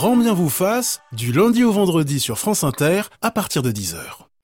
Grand bien vous fasse, du lundi au vendredi sur France Inter, à partir de 10h.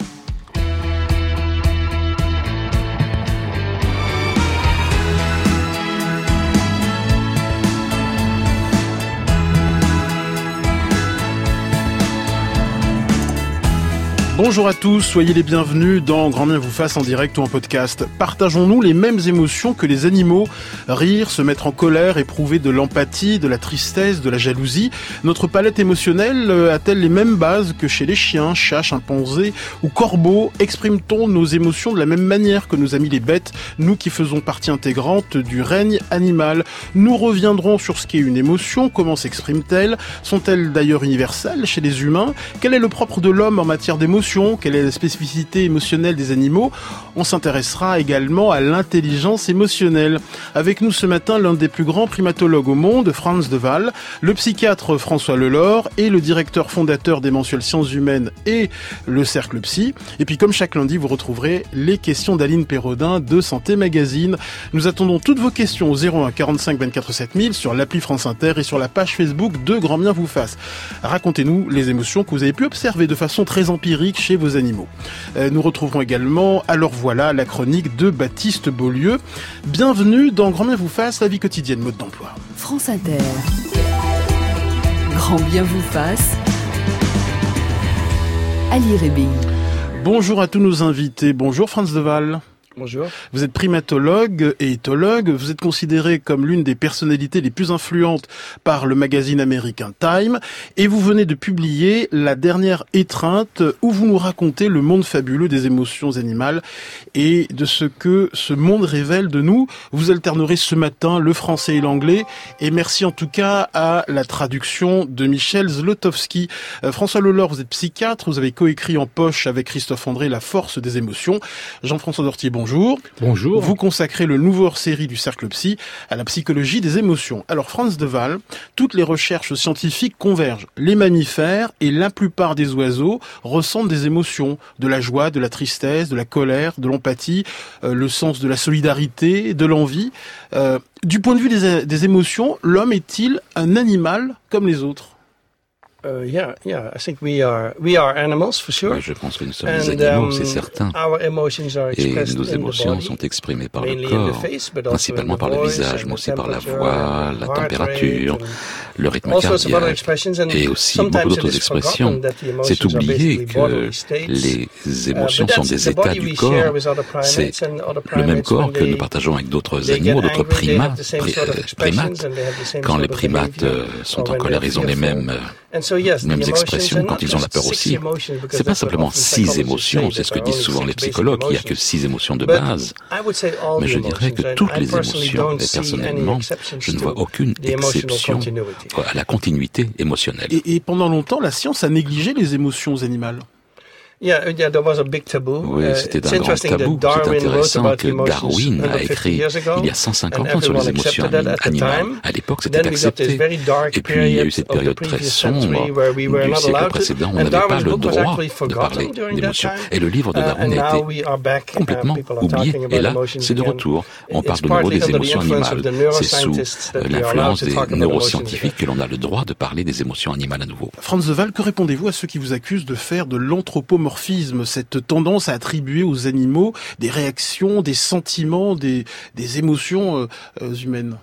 Bonjour à tous, soyez les bienvenus dans Grand bien vous fasse en direct ou en podcast. Partageons-nous les mêmes émotions que les animaux? Rire, se mettre en colère, éprouver de l'empathie, de la tristesse, de la jalousie. Notre palette émotionnelle a-t-elle les mêmes bases que chez les chiens, chats, chimpanzés ou corbeaux? Exprime-t-on nos émotions de la même manière que nos amis les bêtes, nous qui faisons partie intégrante du règne animal? Nous reviendrons sur ce qu'est une émotion, comment s'exprime-t-elle? Sont-elles d'ailleurs universelles chez les humains? Quel est le propre de l'homme en matière d'émotion? Quelle est la spécificité émotionnelle des animaux? On s'intéressera également à l'intelligence émotionnelle. Avec nous ce matin, l'un des plus grands primatologues au monde, Frans de Waal, le psychiatre François Lelore et le directeur fondateur des mensuels Sciences Humaines et le Cercle Psy. Et puis comme chaque lundi, vous retrouverez les questions d'Aline Pérodin de Santé Magazine. Nous attendons toutes vos questions au 01 45 24 7000 sur l'appli France Inter et sur la page Facebook de Grand bien vous fasse. Racontez-nous les émotions que vous avez pu observer de façon très empirique chez vos animaux. Nous retrouverons également, alors voilà, la chronique de Baptiste Beaulieu. Bienvenue dans Grand bien vous fasse, la vie quotidienne, mode d'emploi. France Inter. Grand bien vous fasse. Ali Rébi. Bonjour à tous nos invités. Bonjour Frans de Waal. Bonjour. Vous êtes primatologue et éthologue. Vous êtes considéré comme l'une des personnalités les plus influentes par le magazine américain Time. Et vous venez de publier La dernière étreinte où vous nous racontez le monde fabuleux des émotions animales et de ce que ce monde révèle de nous. Vous alternerez ce matin le français et l'anglais. Et merci en tout cas à la traduction de Michel Zlotowski. François Lelore, vous êtes psychiatre. Vous avez coécrit en poche avec Christophe André La force des émotions. Jean-François Dortier, bonjour. Bonjour. Vous consacrez le nouveau hors-série du Cercle Psy à la psychologie des émotions. Alors, Frans de Waal, toutes les recherches scientifiques convergent. Les mammifères et la plupart des oiseaux ressentent des émotions, de la joie, de la tristesse, de la colère, de l'empathie, le sens de la solidarité, de l'envie. Du point de vue des émotions, l'homme est-il un animal comme les autres? Yeah. I think we are animals for sure. Ouais, je pense que nous sommes des animaux, c'est certain. Et nos émotions sont exprimées par le corps, principalement par le visage, mais aussi par la voix, la température, le rythme cardiaque, et aussi beaucoup d'autres expressions. C'est oublier que les émotions sont des états du corps. C'est le même corps que nous partageons avec d'autres animaux, d'autres primates. Quand les primates sont en colère, ils ont les mêmes expressions. Quand ils ont la peur aussi, c'est pas simplement 6 émotions, c'est ce que disent souvent les psychologues, il n'y a que 6 émotions de base. Mais je dirais que toutes les émotions, et personnellement, je ne vois aucune exception à la continuité émotionnelle. Et pendant longtemps, la science a négligé les émotions animales. Oui, c'était un grand tabou. C'est intéressant que Darwin a écrit il y a 150 ans sur les émotions animales. À l'époque, c'était accepté. Et puis, il y a eu cette période très sombre du siècle précédent. On n'avait pas le droit de parler d'émotions. Et le livre de Darwin a été complètement oublié. Et là, c'est de retour. On parle de nouveau des émotions animales. C'est sous l'influence des neuroscientifiques que l'on a le droit de parler des émotions animales à nouveau. Frans de Waal, que répondez-vous à ceux qui vous accusent de faire de l'anthropomorphisme, cette tendance à attribuer aux animaux des réactions, des sentiments, des émotions humaines?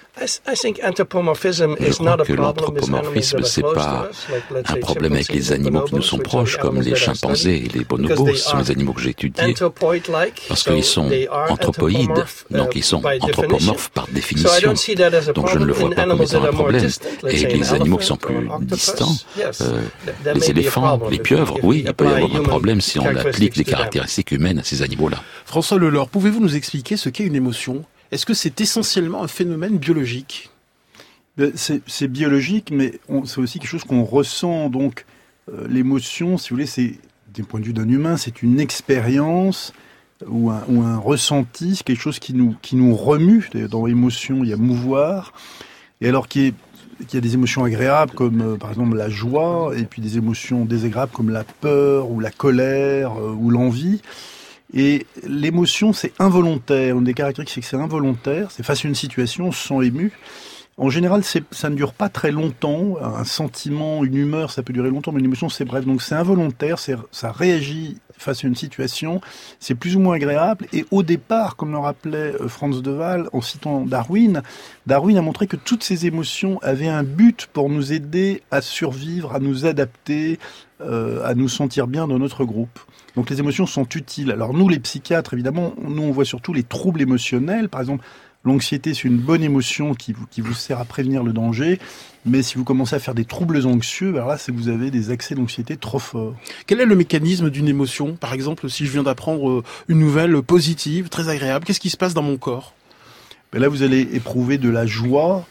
Je crois que l'anthropomorphisme, c'est pas un problème avec les animaux qui nous sont proches, comme les chimpanzés et les bonobos. Ce sont les animaux que j'ai étudiés, parce qu'ils sont anthropoïdes, donc ils sont anthropomorphes par définition. Donc je ne le vois pas comme étant un problème. Et les animaux qui sont plus distants, les éléphants, les pieuvres, oui, il peut y avoir un problème si on applique des caractéristiques humaines à ces animaux-là. François Lelore, pouvez-vous nous expliquer ce qu'est une émotion? Est-ce que c'est essentiellement un phénomène biologique? C'est biologique, mais c'est aussi quelque chose qu'on ressent. Donc, l'émotion, si vous voulez, c'est, du point de vue d'un humain, c'est une expérience ou un ressenti, c'est quelque chose qui nous remue. Dans l'émotion, il y a mouvoir. Et alors qu'il y a des émotions agréables comme, par exemple, la joie, et puis des émotions désagréables comme la peur ou la colère ou l'envie. Et l'émotion, c'est involontaire. Une des caractéristiques, c'est que c'est involontaire. C'est face à une situation, on se sent ému. En général, ça ne dure pas très longtemps. Un sentiment, une humeur, ça peut durer longtemps, mais une émotion, c'est bref. Donc c'est involontaire, ça réagit face à une situation, c'est plus ou moins agréable. Et au départ, comme le rappelait Frans de Waal en citant Darwin a montré que toutes ces émotions avaient un but pour nous aider à survivre, à nous adapter, à nous sentir bien dans notre groupe. Donc les émotions sont utiles. Alors nous, les psychiatres, évidemment, nous on voit surtout les troubles émotionnels. Par exemple, l'anxiété, c'est une bonne émotion qui vous sert à prévenir le danger. Mais si vous commencez à faire des troubles anxieux, alors là, c'est que vous avez des accès d'anxiété trop forts. Quel est le mécanisme d'une émotion ? Par exemple, si je viens d'apprendre une nouvelle positive, très agréable, qu'est-ce qui se passe dans mon corps ? Là, vous allez éprouver de la joie.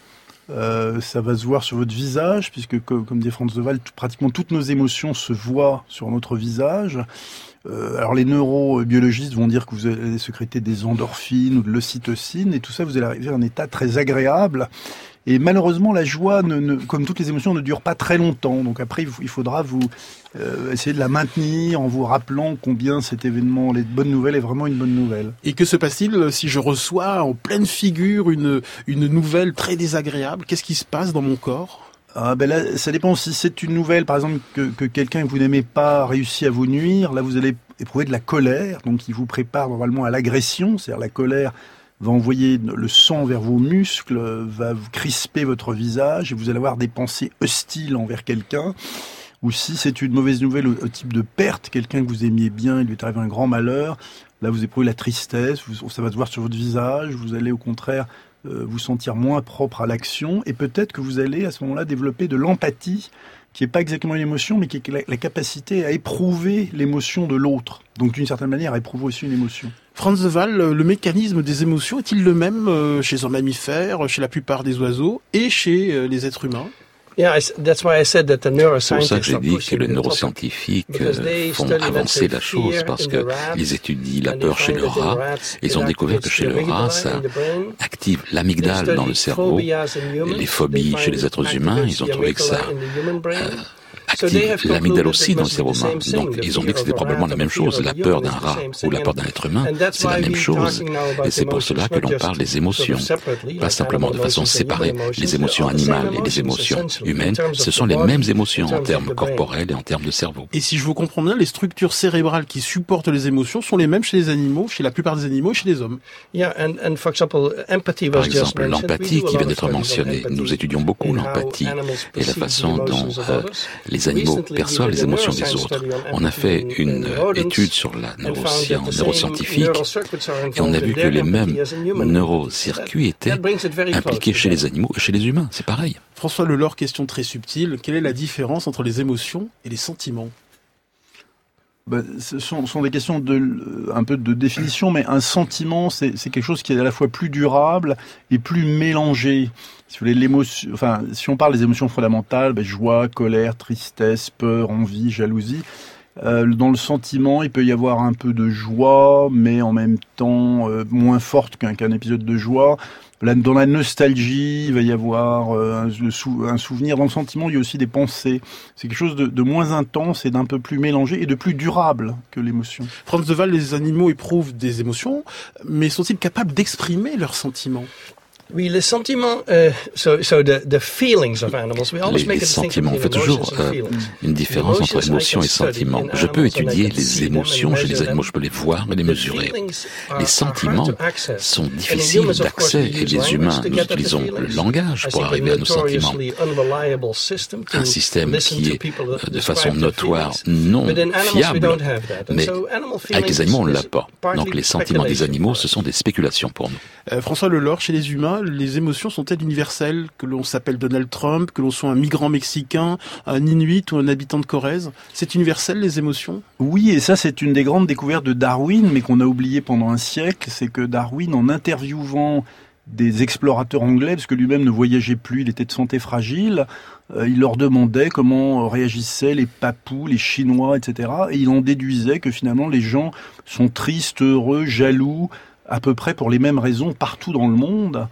Ça va se voir sur votre visage, puisque, comme dit Frans de Waal, pratiquement toutes nos émotions se voient sur notre visage. Alors les neurobiologistes vont dire que vous allez sécréter des endorphines ou de l'ocytocine, et tout ça, vous allez arriver à un état très agréable. Et malheureusement, la joie, comme toutes les émotions, ne dure pas très longtemps. Donc après, il faudra vous essayer de la maintenir en vous rappelant combien cet événement, les bonnes nouvelles, est vraiment une bonne nouvelle. Et que se passe-t-il si je reçois en pleine figure une nouvelle très désagréable ? Qu'est-ce qui se passe dans mon corps ? Là, ça dépend. Si c'est une nouvelle, par exemple, que quelqu'un que vous n'aimez pas réussit à vous nuire, là, vous allez éprouver de la colère. Donc, il vous prépare normalement à l'agression. C'est-à-dire la colère va envoyer le sang vers vos muscles, va crisper votre visage et vous allez avoir des pensées hostiles envers quelqu'un. Ou si c'est une mauvaise nouvelle au type de perte, quelqu'un que vous aimiez bien, il lui est arrivé un grand malheur, là vous éprouvez la tristesse, ça va se voir sur votre visage, vous allez au contraire vous sentir moins propre à l'action, et peut-être que vous allez à ce moment-là développer de l'empathie, qui n'est pas exactement une émotion, mais qui est la capacité à éprouver l'émotion de l'autre. Donc d'une certaine manière, à éprouver aussi une émotion. Frans de Waal, le mécanisme des émotions est-il le même chez un mammifère, chez la plupart des oiseaux et chez les êtres humains ? C'est pour ça que j'ai dit que les neuroscientifiques font avancer la chose, parce qu'ils étudient la peur chez le rat, et ils ont découvert que chez le rat, ça active l'amygdale dans le cerveau, et les phobies chez les êtres humains, ils ont trouvé que ça active l'amygdale aussi dans le cerveau humain. Donc, ils ont dit que c'était probablement la même chose. La peur d'un rat ou la peur d'un être humain, c'est la même chose. Et c'est pour cela que l'on parle des émotions. Pas simplement de façon séparée. Les émotions animales et les émotions humaines, ce sont les mêmes émotions en termes corporels et en termes de cerveau. Et si je vous comprends bien, les structures cérébrales qui supportent les émotions sont les mêmes chez les animaux, chez la plupart des animaux et chez les hommes. Par exemple, l'empathie qui vient d'être mentionnée. Nous étudions beaucoup l'empathie et la façon dont les animaux perçoivent les émotions des autres. On a fait une étude sur la neuroscientifique et on a vu que les mêmes neurocircuits étaient impliqués chez les animaux et chez les humains. C'est pareil. François Lelore, question très subtile. Quelle est la différence entre les émotions et les sentiments ? Ce sont des questions un peu de définition, mais un sentiment, c'est quelque chose qui est à la fois plus durable et plus mélangé. Si vous voulez, l'émotion, si on parle des émotions fondamentales, joie, colère, tristesse, peur, envie, jalousie. Dans le sentiment, il peut y avoir un peu de joie, mais en même temps moins forte qu'un épisode de joie. Dans la nostalgie, il va y avoir un souvenir. Dans le sentiment, il y a aussi des pensées. C'est quelque chose de moins intense et d'un peu plus mélangé et de plus durable que l'émotion. Frans de Waal, les animaux éprouvent des émotions, mais sont-ils capables d'exprimer leurs sentiments ? Oui, les sentiments, the feelings of animals, we always make a distinction on fait toujours une différence entre émotions et sentiments. Je peux étudier les émotions chez les animaux, je peux les voir et les mesurer. Les sentiments sont difficiles d'accès et les humains, nous utilisons le langage pour arriver à nos sentiments. Un système qui est de façon notoire non fiable, mais avec les animaux on ne l'a pas. Donc les sentiments des animaux, ce sont des spéculations pour nous. François Lelore, chez les humains, les émotions sont-elles universelles ? Que l'on s'appelle Donald Trump, que l'on soit un migrant mexicain, un Inuit ou un habitant de Corrèze, c'est universel les émotions ? Oui, et ça c'est une des grandes découvertes de Darwin, mais qu'on a oublié pendant un siècle, c'est que Darwin, en interviewant des explorateurs anglais, parce que lui-même ne voyageait plus, il était de santé fragile, il leur demandait comment réagissaient les Papous, les Chinois, etc. Et il en déduisait que finalement les gens sont tristes, heureux, jaloux, à peu près pour les mêmes raisons partout dans le monde.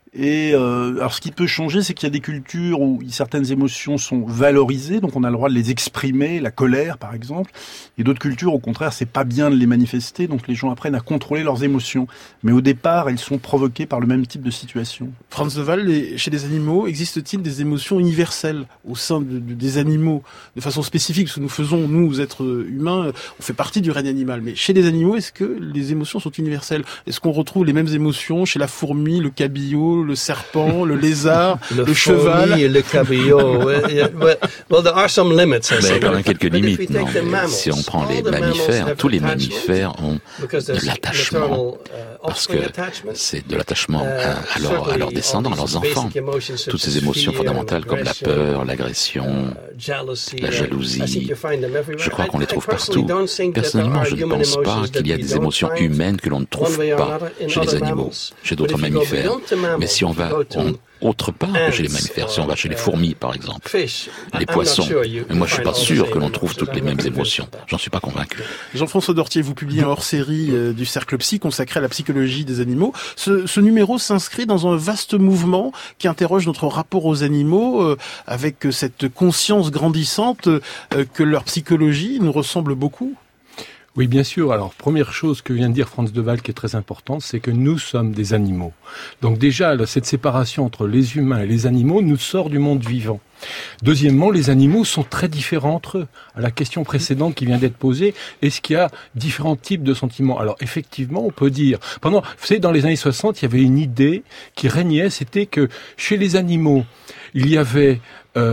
Et alors ce qui peut changer, c'est qu'il y a des cultures où certaines émotions sont valorisées, donc on a le droit de les exprimer, la colère par exemple, et d'autres cultures au contraire c'est pas bien de les manifester, donc les gens apprennent à contrôler leurs émotions. Mais au départ, elles sont provoquées par le même type de situation. Franz de Waal, chez les animaux, existe-t-il des émotions universelles au sein des animaux, de façon spécifique, ce que nous faisons, nous, êtres humains, on fait partie du règne animal, mais chez les animaux, est-ce que les émotions sont universelles? Est-ce qu'on retrouve les mêmes émotions chez la fourmi, le cabillaud, le serpent, le lézard, le cheval, le cabillaud. Well, there are some limits. Mais il y a quand même quelques limites. Non, si on prend les mammifères, tous les mammifères ont de l'attachement, parce que c'est de l'attachement à leurs descendants, à leurs enfants. Toutes ces émotions fondamentales comme la peur, l'agression, la jalousie, je crois qu'on les trouve partout. Personnellement, je ne pense pas qu'il y a des émotions humaines que l'on ne trouve pas chez les animaux, chez d'autres mammifères. Mais si on va autre part que chez les mammifères, si on va chez les fourmis par exemple, les poissons, mais moi je suis pas sûr que l'on trouve toutes les mêmes émotions, j'en suis pas convaincu. Jean-François Dortier, vous publiez un hors-série du Cercle Psy consacré à la psychologie des animaux. Ce numéro s'inscrit dans un vaste mouvement qui interroge notre rapport aux animaux avec cette conscience grandissante que leur psychologie nous ressemble beaucoup. Oui, bien sûr. Alors, première chose que vient de dire Franz de Waal qui est très importante, c'est que nous sommes des animaux. Donc déjà, cette séparation entre les humains et les animaux nous sort du monde vivant. Deuxièmement, les animaux sont très différents entre eux. À la question précédente qui vient d'être posée, est-ce qu'il y a différents types de sentiments? Alors effectivement, on peut dire, vous savez, dans les années 60, il y avait une idée qui régnait, c'était que chez les animaux, il y avait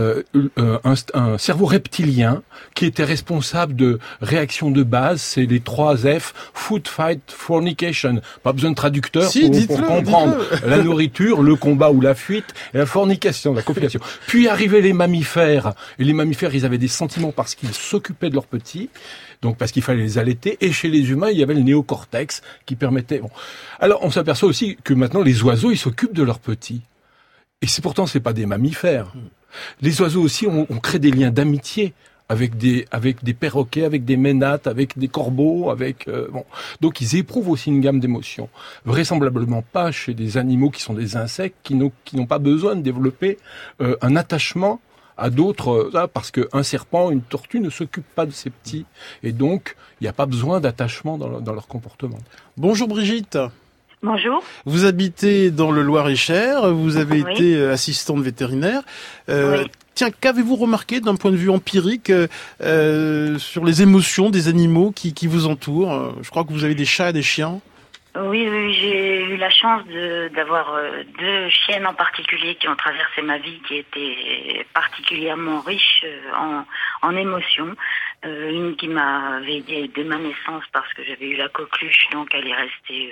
un cerveau reptilien qui était responsable de réactions de base, c'est les 3 F, food, fight, fornication. Pas besoin de traducteur pour comprendre. La nourriture, le combat ou la fuite, et la fornication, la copulation. Puis arrivaient les mammifères, et les mammifères, ils avaient des sentiments parce qu'ils s'occupaient de leurs petits, donc parce qu'il fallait les allaiter, et chez les humains, il y avait le néocortex qui permettait... Bon. Alors, on s'aperçoit aussi que maintenant, les oiseaux, ils s'occupent de leurs petits. Et c'est pas des mammifères. Les oiseaux aussi, on crée des liens d'amitié avec des perroquets, avec des ménates, avec des corbeaux, Donc ils éprouvent aussi une gamme d'émotions. Vraisemblablement pas chez des animaux qui sont des insectes, qui n'ont pas besoin de développer un attachement à d'autres, parce qu'un serpent, une tortue ne s'occupe pas de ses petits. Et donc, il n'y a pas besoin d'attachement dans leur comportement. Bonjour Brigitte. Bonjour. Vous habitez dans le Loir-et-Cher, vous avez été assistante vétérinaire. Tiens, qu'avez-vous remarqué d'un point de vue empirique sur les émotions des animaux qui vous entourent? Je crois que vous avez des chats et des chiens. Oui, j'ai eu la chance d'avoir 2 chiennes en particulier qui ont traversé ma vie, qui étaient particulièrement riches en émotions. Une qui m'avait aidée dès ma naissance parce que j'avais eu la coqueluche, donc elle est restée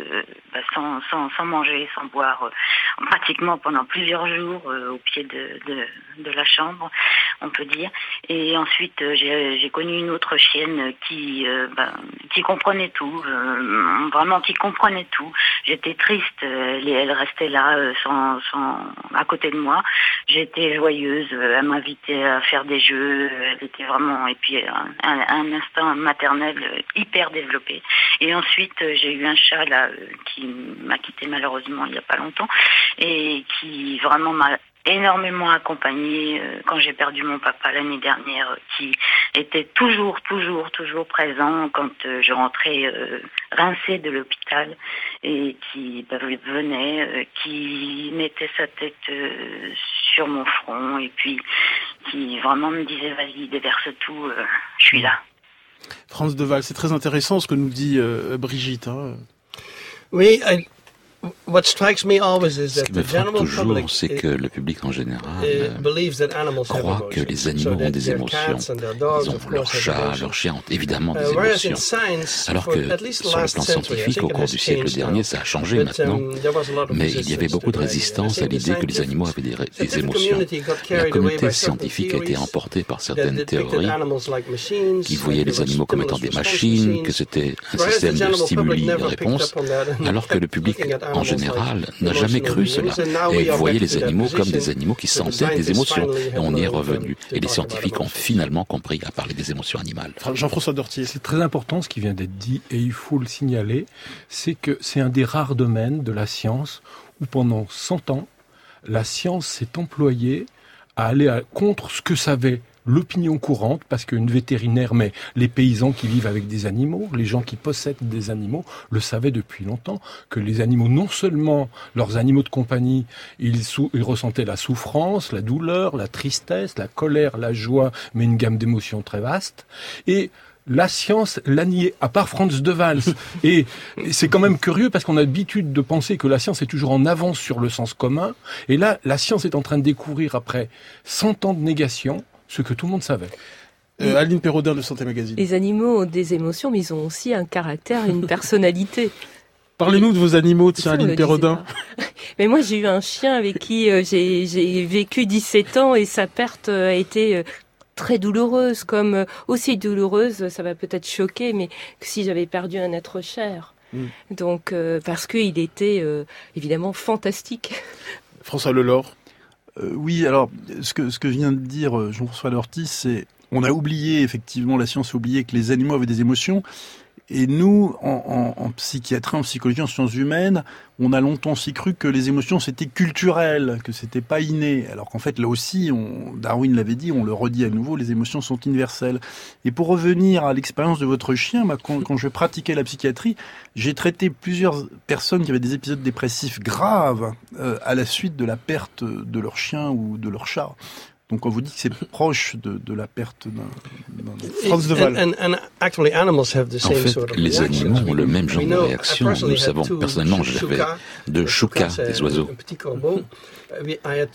sans manger, sans boire, pratiquement pendant plusieurs jours au pied de la chambre, on peut dire. Et ensuite, j'ai connu une autre chienne qui comprenait tout, vraiment qui comprenait tout. J'étais triste, elle restait là, à côté de moi. J'étais joyeuse, elle m'invitait à faire des jeux, elle était vraiment, et puis un instinct maternel hyper développé. Et ensuite, j'ai eu un chat là qui m'a quitté malheureusement il n'y a pas longtemps et qui vraiment m'a énormément accompagnée quand j'ai perdu mon papa l'année dernière, qui était toujours présent quand je rentrais rincée de l'hôpital et qui venait, qui mettait sa tête sur mon front et puis qui vraiment me disait vas-y, déverse tout, je suis là. Franz de Waal, c'est très intéressant ce que nous dit Brigitte. Oui, ce qui me frappe toujours, c'est que le public en général croit que les animaux ont des émotions. Ils ont leurs chats, leurs chiens ont évidemment des émotions. Alors que sur le plan scientifique, au cours du siècle dernier, ça a changé maintenant. Mais il y avait beaucoup de résistance à l'idée que les animaux avaient des émotions. La communauté scientifique a été emportée par certaines théories qui voyaient les animaux comme étant des machines, que c'était un système de stimuli et de réponse, alors que le public en général, n'a jamais cru cela et voyait les animaux comme des animaux qui sentaient des émotions. Et on y est revenu. Et les scientifiques ont finalement compris à parler des émotions animales. Jean-François Dortier. C'est très important ce qui vient d'être dit et il faut le signaler, c'est que c'est un des rares domaines de la science où pendant 100 ans, la science s'est employée à aller contre ce que savait l'opinion courante, parce qu'une vétérinaire, mais les paysans qui vivent avec des animaux, les gens qui possèdent des animaux, le savaient depuis longtemps, que les animaux, non seulement leurs animaux de compagnie, ils ressentaient la souffrance, la douleur, la tristesse, la colère, la joie, mais une gamme d'émotions très vaste. Et la science l'a nié, à part Frans de Waals. Et c'est quand même curieux parce qu'on a l'habitude de penser que la science est toujours en avance sur le sens commun. Et là, la science est en train de découvrir, après 100 ans de négation, ce que tout le monde savait. Aline Perraudin de Santé Magazine. Les animaux ont des émotions, mais ils ont aussi un caractère et une personnalité. Parlez-nous de vos animaux, tiens, Aline Perraudin. Mais moi, j'ai eu un chien avec qui j'ai vécu 17 ans et sa perte a été très douloureuse, comme aussi douloureuse, ça va peut-être choquer, mais que si j'avais perdu un être cher. Donc, parce qu'il était évidemment fantastique. François Lelore. Oui, alors, ce que vient de dire Jean-François Lortis, c'est, on a oublié, effectivement, la science a oublié que les animaux avaient des émotions. Et nous, en psychiatrie, en psychologie, en sciences humaines, on a longtemps aussi cru que les émotions c'était culturel, que c'était pas inné. Alors qu'en fait, là aussi, Darwin l'avait dit, on le redit à nouveau, les émotions sont universelles. Et pour revenir à l'expérience de votre chien, quand je pratiquais la psychiatrie, j'ai traité plusieurs personnes qui avaient des épisodes dépressifs graves à la suite de la perte de leur chien ou de leur chat. Donc on vous dit que c'est proche de la perte d'un... Frans de Waals. En fait, les animaux ont le même genre de réaction. Nous savons, personnellement, j'avais 2 choucas, des oiseaux. J'avais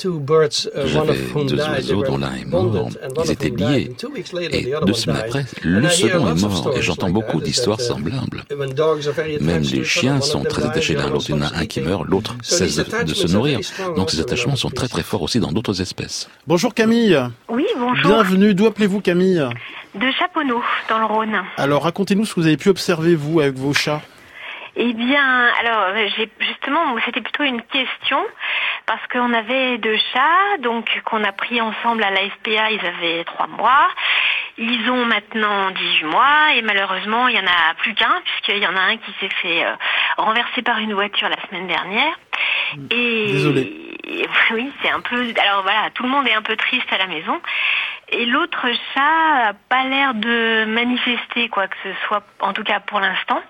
2 oiseaux dont l'un est mort, ils étaient liés. Et 2 semaines après, le second est mort. Et j'entends beaucoup d'histoires semblables. Même les chiens sont très attachés l'un à l'autre. Il y en a un qui meurt, l'autre cesse de se nourrir. Donc ces attachements sont très très forts aussi dans d'autres espèces. Bonjour Camille. Oui, bonjour. Bienvenue. D'où appelez-vous Camille ? De Chaponneau, dans le Rhône. Alors racontez-nous ce que vous avez pu observer, vous, avec vos chats. Eh bien, alors, justement, c'était plutôt une question, parce qu'on avait 2 chats, donc, qu'on a pris ensemble à la SPA, ils avaient 3 mois. Ils ont maintenant 18 mois, et malheureusement, il y en a plus qu'un, puisqu'il y en a un qui s'est fait renverser par une voiture la semaine dernière. Et désolé. Oui, c'est un peu... Alors voilà, tout le monde est un peu triste à la maison. Et l'autre chat a pas l'air de manifester quoi que ce soit, en tout cas pour l'instant.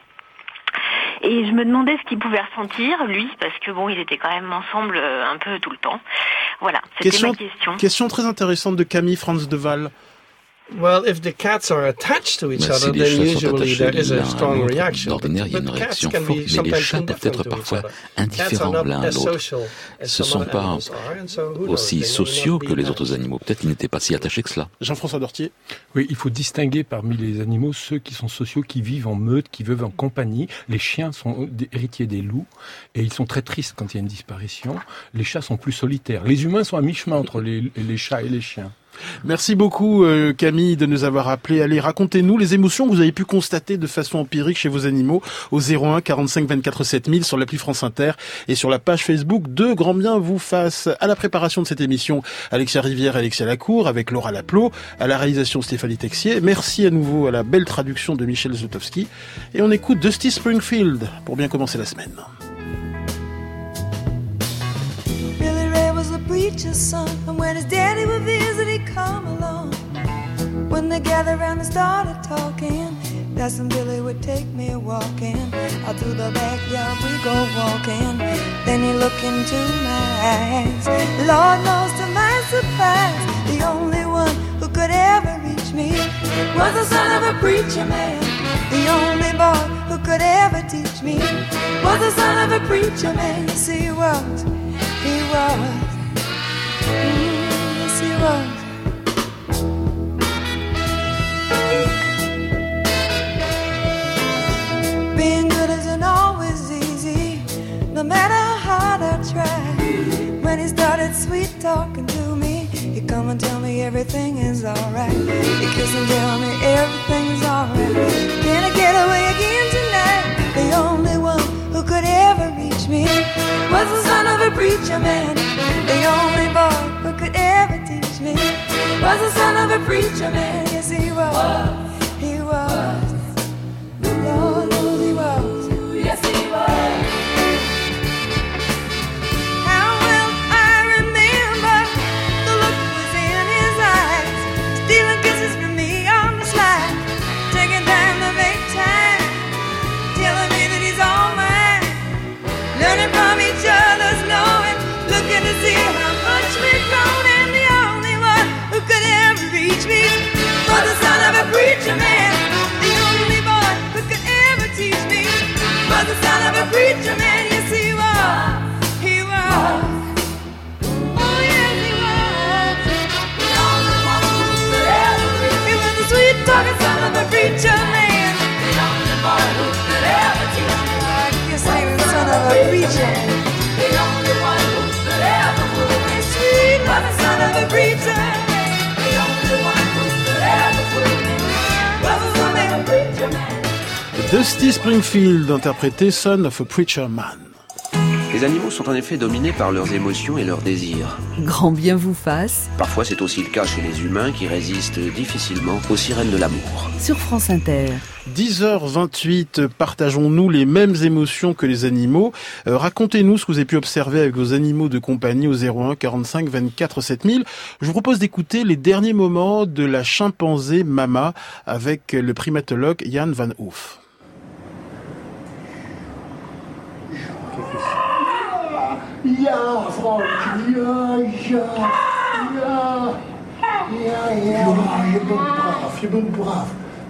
Et je me demandais ce qu'il pouvait ressentir, lui, parce que bon, ils étaient quand même ensemble un peu tout le temps. Voilà, c'était ma question. Question très intéressante de Camille Frans de Waals. Well, if the cats are attached to each other, then usually there is a strong reaction. D'ordinaire, il y a une réaction forte, mais les chats peuvent être parfois indifférents l'un à l'autre. Ce ne sont pas aussi sociaux que les autres animaux. Peut-être qu'ils n'étaient pas si attachés que cela. Jean-François Dortier. Oui, il faut distinguer parmi les animaux ceux qui sont sociaux, qui vivent en meute, qui vivent en compagnie. Les chiens sont héritiers des loups et ils sont très tristes quand il y a une disparition. Les chats sont plus solitaires. Les humains sont à mi-chemin entre les chats et les chiens. Merci beaucoup Camille de nous avoir appelés. Allez, racontez-nous les émotions que vous avez pu constater de façon empirique chez vos animaux au 01 45 24 7000 sur l'appli France Inter et sur la page Facebook de Grand Bien vous fasse. À la préparation de cette émission, Alexia Rivière et Alexia Lacour avec Laura Laplot, à la réalisation Stéphanie Texier. Merci à nouveau à la belle traduction de Michel Zlotowski et on écoute Dusty Springfield pour bien commencer la semaine. Preacher's son, and when his daddy would visit, he'd come along. When they gathered around and started talking, Cousin Billy would take me walking. Out through the backyard we go walking. Then he looked into my eyes. Lord knows to my surprise, the only one who could ever reach me was the son of a preacher man. The only boy who could ever teach me was the son of a preacher man. Yes, he was. He was. Yes, he was. Being good isn't always easy, no matter how hard I try. When he started sweet talking to me, he'd come and tell me everything is alright. He'd kiss and tell me everything is alright. Can I get away again tonight? The only one who could ever reach me was the son of a preacher man. The only boy who could ever teach me was the son of a preacher man. Yes, he was. He was. Lord knows he was. Yes, he was. Dusty Springfield, interprété Son of a Preacher Man. Les animaux sont en effet dominés par leurs émotions et leurs désirs. Grand bien vous fasse. Parfois, c'est aussi le cas chez les humains qui résistent difficilement aux sirènes de l'amour. Sur France Inter. 10h28, partageons-nous les mêmes émotions que les animaux. Racontez-nous ce que vous avez pu observer avec vos animaux de compagnie au 01 45 24 7000. Je vous propose d'écouter les derniers moments de la chimpanzé Mama avec le primatologue Jan van Hoof. Ja, Frank, ja. Je bent braaf.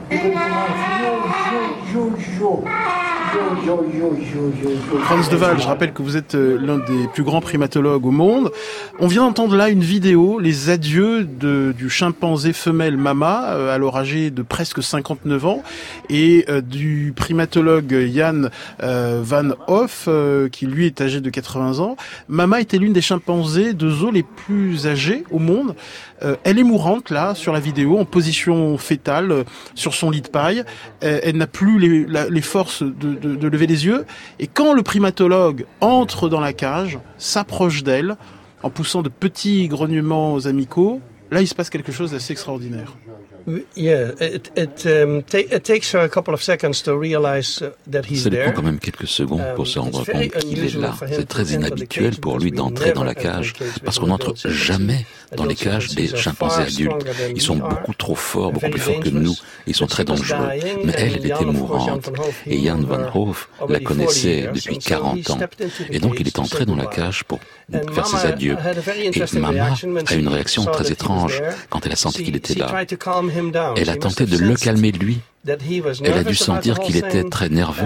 Franz de Waal, je rappelle que vous êtes l'un des plus grands primatologues au monde. On vient d'entendre là une vidéo, les adieux du chimpanzé femelle Mama, alors âgé de presque 59 ans, et du primatologue Jan van Hoof, qui lui est âgé de 80 ans. Mama était l'une des chimpanzés de zoo les plus âgées au monde. Elle est mourante là, sur la vidéo, en position fétale, sur son lit de paille. Elle n'a plus les forces de lever les yeux. Et quand le primatologue entre dans la cage, s'approche d'elle, en poussant de petits grognements amicaux, là il se passe quelque chose d'assez extraordinaire. Yeah, it takes her a couple of seconds to realize that he's there. Ça lui prend quand même quelques secondes pour se rendre compte qu'il est là. C'est très inhabituel pour lui d'entrer dans la cage, parce qu'on n'entre jamais dans les cages des chimpanzés adultes. Ils sont beaucoup trop forts, beaucoup plus forts que nous. Ils sont très dangereux. Mais elle était mourante. Et Jan van Hoof la connaissait depuis 40 ans. Et donc il est entré dans la cage pour faire ses adieux. Et Mama a une réaction très étrange quand elle a senti qu'il était là. Elle a tenté de le calmer lui. Elle a dû sentir qu'il était très nerveux.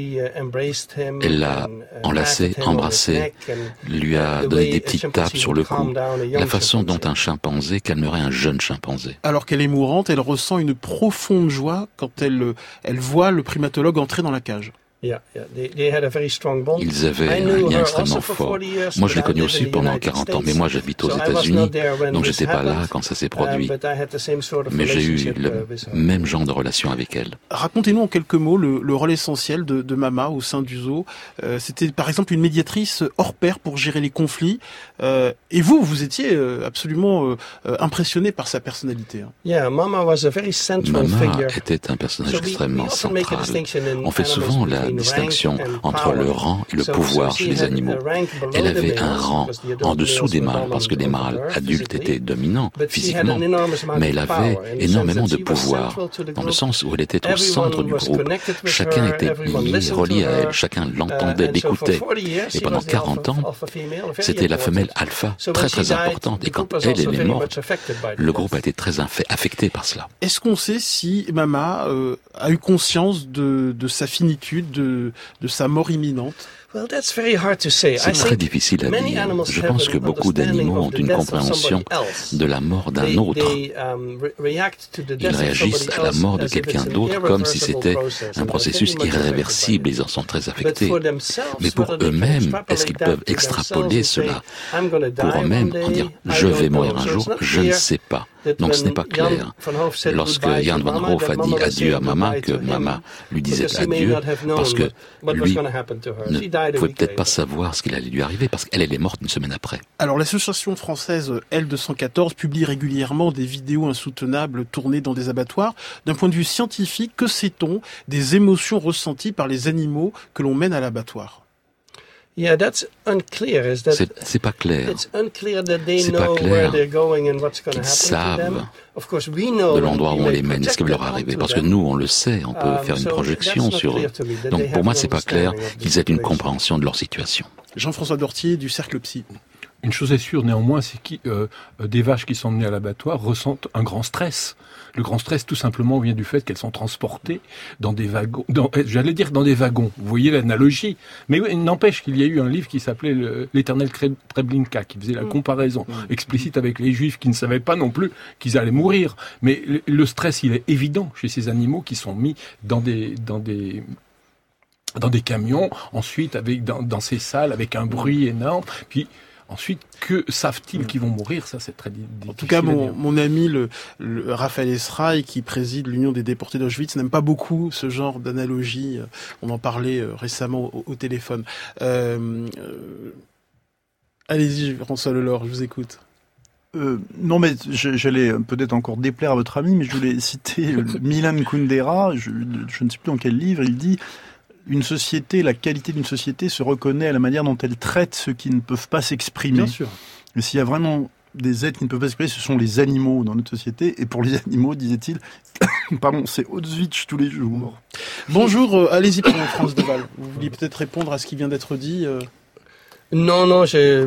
Elle l'a enlacé, embrassé, lui a donné des petites tapes sur le cou. La façon dont un chimpanzé calmerait un jeune chimpanzé. Alors qu'elle est mourante, elle ressent une profonde joie quand elle voit le primatologue entrer dans la cage. Ils avaient un lien extrêmement fort. Moi, je l'ai connu aussi pendant 40 ans, mais moi, j'habite aux États-Unis, donc j'étais pas là quand ça s'est produit. Mais j'ai eu le même genre de relation avec elle. Racontez-nous en quelques mots le rôle essentiel de Mama au sein du zoo. C'était par exemple une médiatrice hors pair pour gérer les conflits. Et vous étiez absolument impressionné par sa personnalité. Mama était un personnage extrêmement central. On fait souvent la distinction entre le rang et le pouvoir chez les animaux. Elle avait un rang en dessous des mâles, parce que les mâles adultes étaient dominants physiquement, mais elle avait énormément de pouvoir, dans le sens où elle était au centre du groupe. Chacun était relié à elle, chacun l'entendait, l'écoutait. Et pendant 40 ans, c'était la femelle alpha, très très importante. Et quand elle est morte, le groupe a été très affecté par cela. Est-ce qu'on sait si Mama a eu conscience de sa finitude, de sa mort imminente? C'est très difficile à dire. Je pense que beaucoup d'animaux ont une compréhension de la mort d'un autre. Ils réagissent à la mort de quelqu'un d'autre comme si c'était un processus irréversible. Ils en sont très affectés. Mais pour eux-mêmes, est-ce qu'ils peuvent extrapoler cela pour eux-mêmes en dire « je vais mourir un jour », je ne sais pas. Donc ce n'est pas clair. Lorsque Jan van Hoof a dit adieu à Mama, que Mama lui disait adieu, parce que lui ne pouvait peut-être pas savoir ce qu'il allait lui arriver, parce qu'elle est morte une semaine après. Alors l'association française L214 publie régulièrement des vidéos insoutenables tournées dans des abattoirs. D'un point de vue scientifique, que sait-on des émotions ressenties par les animaux que l'on mène à l'abattoir? C'est pas clair. C'est pas clair qu'ils savent de l'endroit où on les mène, ce qui va leur arriver. Parce que nous, on le sait, on peut faire une projection sur eux. Donc pour moi, c'est pas clair qu'ils aient une compréhension de leur situation. Jean-François Dortier du Cercle Psy. Une chose est sûre, néanmoins, c'est que des vaches qui sont menées à l'abattoir ressentent un grand stress. Le grand stress, tout simplement, vient du fait qu'elles sont transportées dans des wagons, j'allais dire dans des wagons. Vous voyez l'analogie. Mais il n'empêche qu'il y a eu un livre qui s'appelait l'Éternel Treblinka, qui faisait la comparaison explicite avec les Juifs qui ne savaient pas non plus qu'ils allaient mourir. Mais le stress, il est évident chez ces animaux qui sont mis dans des camions, ensuite dans ces salles avec un bruit énorme. Puis Ensuite, que savent-ils qui vont mourir? Ça, c'est très difficile. En tout cas, mon ami, le Raphaël Esraï, qui préside l'Union des déportés d'Auschwitz, n'aime pas beaucoup ce genre d'analogie. On en parlait récemment au téléphone. Allez-y, François Lelore, je vous écoute. Non, mais j'allais peut-être encore déplaire à votre ami, mais je voulais citer Milan Kundera, je ne sais plus dans quel livre, il dit une société, la qualité d'une société se reconnaît à la manière dont elle traite ceux qui ne peuvent pas s'exprimer. Bien sûr. Et s'il y a vraiment des êtres qui ne peuvent pas s'exprimer, ce sont les animaux dans notre société. Et pour les animaux, disait-il, pardon, c'est Auschwitz tous les jours. Bonjour, allez-y, France Deval. Vous vouliez peut-être répondre à ce qui vient d'être dit Non, je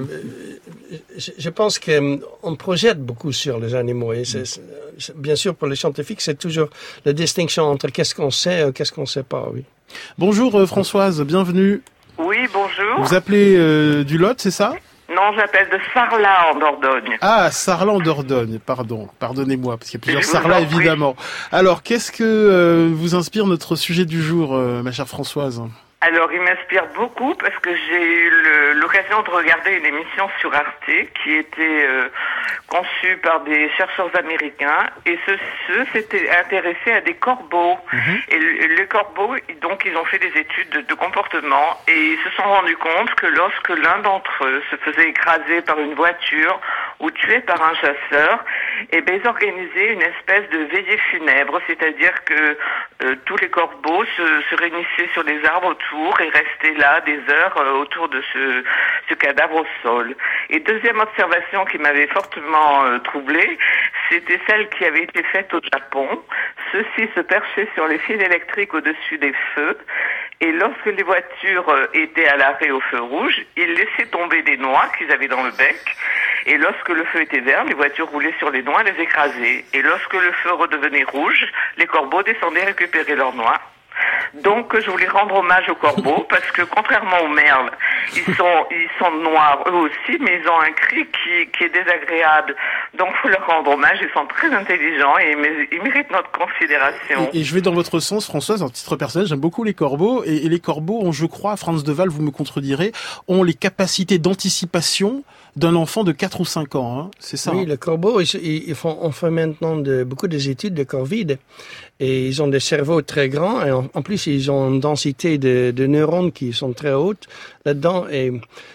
pense qu'on projette beaucoup sur les animaux. Et bien sûr, pour les scientifiques, c'est toujours la distinction entre qu'est-ce qu'on sait et qu'est-ce qu'on ne sait pas, oui. Bonjour Françoise, bienvenue. Oui, bonjour. Vous appelez du Lot, c'est ça? Non, j'appelle de Sarlat en Dordogne. Ah, Sarlat en Dordogne, pardonnez-moi, parce qu'il y a plusieurs Sarlat évidemment. Alors, qu'est-ce que vous inspire notre sujet du jour, ma chère Françoise? Alors, il m'inspire beaucoup parce que j'ai eu l'occasion de regarder une émission sur Arte qui était conçue par des chercheurs américains et ceux s'étaient intéressés à des corbeaux. Et les corbeaux, donc, ils ont fait des études de comportement et ils se sont rendus compte que lorsque l'un d'entre eux se faisait écraser par une voiture ou tué par un chasseur, eh ben, ils organisaient une espèce de veillée funèbre, c'est-à-dire que tous les corbeaux se réunissaient sur les arbres autour et restaient là des heures autour de ce cadavre au sol. Et deuxième observation qui m'avait fortement troublée, c'était celle qui avait été faite au Japon. Ceux-ci se perchaient sur les fils électriques au-dessus des feux et lorsque les voitures étaient à l'arrêt au feu rouge, ils laissaient tomber des noix qu'ils avaient dans le bec. Et lorsque le feu était vert, les voitures roulaient sur les noix et les écrasaient. Et lorsque le feu redevenait rouge, les corbeaux descendaient récupérer leurs noix. Donc, je voulais rendre hommage aux corbeaux parce que, contrairement aux merles, ils sont noirs eux aussi, mais ils ont un cri qui est désagréable. Donc, faut leur rendre hommage. Ils sont très intelligents et ils méritent notre considération. Et je vais dans votre sens, Françoise, en titre personnel, j'aime beaucoup les corbeaux. Et les corbeaux ont, je crois, France Deval, vous me contredirez, ont les capacités d'anticipation d'un enfant de 4 ou 5 ans, hein. C'est ça? Oui, les corbeaux, on fait maintenant beaucoup d'études de corvides. Et ils ont des cerveaux très grands. Et en plus, ils ont une densité de neurones qui sont très hautes là-dedans. Et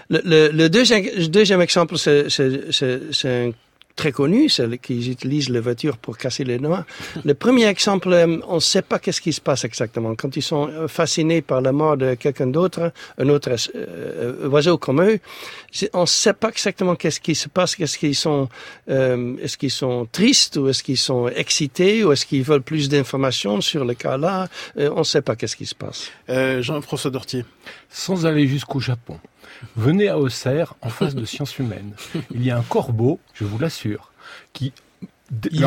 le deuxième exemple, c'est très connu, c'est qu'ils utilisent les voitures pour casser les noix. Le premier exemple, on ne sait pas qu'est-ce qui se passe exactement. Quand ils sont fascinés par la mort de quelqu'un d'autre, un autre oiseau comme eux, on ne sait pas exactement qu'est-ce qui se passe. Est-ce qu'ils sont tristes ou est-ce qu'ils sont excités ou est-ce qu'ils veulent plus d'informations sur le cas-là? On ne sait pas qu'est-ce qui se passe. Jean-François Dortier. Sans aller jusqu'au Japon, venez à Auxerre, en face de Sciences Humaines. Il y a un corbeau, je vous l'assure, qui... Il